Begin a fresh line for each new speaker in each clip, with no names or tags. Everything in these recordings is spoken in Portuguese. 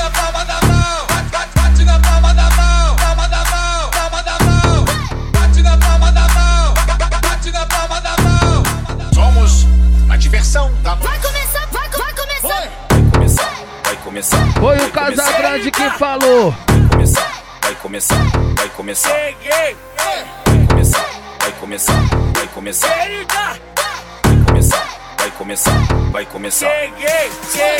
na palma da mão, bate na palma da mão, palma da mão, palma da mão, bate na palma da mão, bate na palma da mão.
Somos a diversão da noite.
Vai começar, vai começar.
Vai começar.
Foi o Casagrande que falou.
Vai começar.
Cheguei,
Vai começar. Vai começar.
vai começar. Cheguei,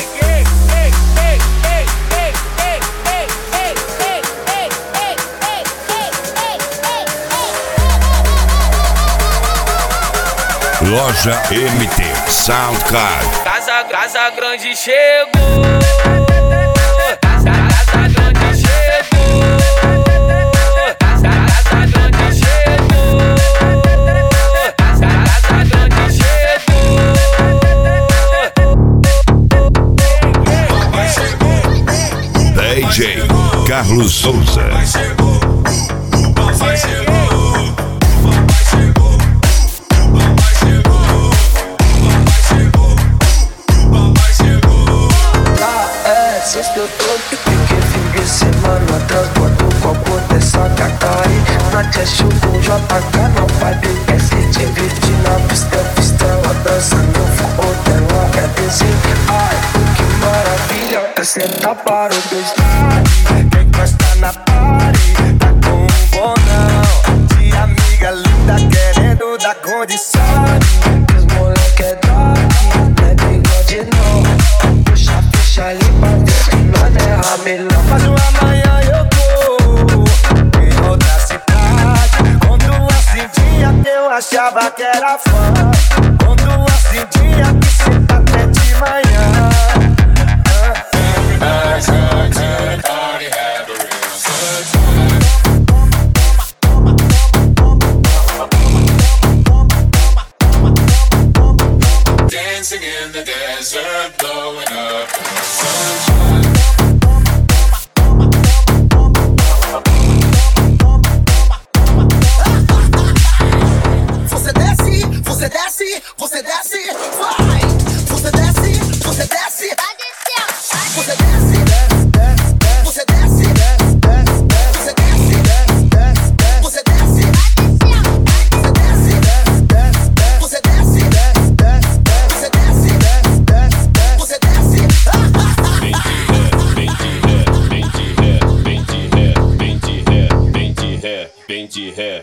Loja MT Soundcard.
Casa Grande chegou. Casa Grande chegou. Casa Grande chegou. Casa Grande chegou.
DJ Carlos Souza.
Sexta eu tô pique, fim de semana transbordo o copo dessa Cacari. Na chest com JK não pode quer se divertir na pista. Ela dança no forró dela, quer dizer, ai, que maravilha. Senta para os dois, quem gosta na party, tá com um bonão. De amiga linda querendo dar condição. Os moleque é daqui, não é bigode não. Puxa ali pra ver que nós é ramelão. Mas amanhã eu vou em outra cidade. Com duas cindinhas que eu achava que era fã. Com duas cindinhas que cê tá até de manhã.
Dancing in the desert, blowing up in the sunshine.
Você desce, você desce, você desce, vai. Você desce, você desce,
Vai descer,
você desce, você desce, você desce, você desce, você desce, você desce.
Bem de ré.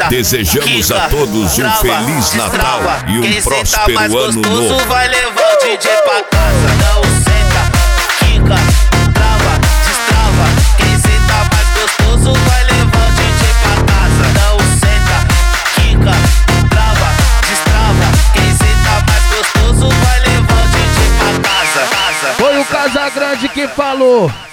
Desejamos a todos um Feliz Natal e um próspero Ano Novo.
Vai levar o DJ pra casa. Não senta, quica, trava, destrava. Quem senta mais gostoso vai levar o DJ pra casa. Não senta, quica, trava, destrava. Quem senta mais gostoso vai levar o DJ pra casa.
Foi o Casagrande que falou.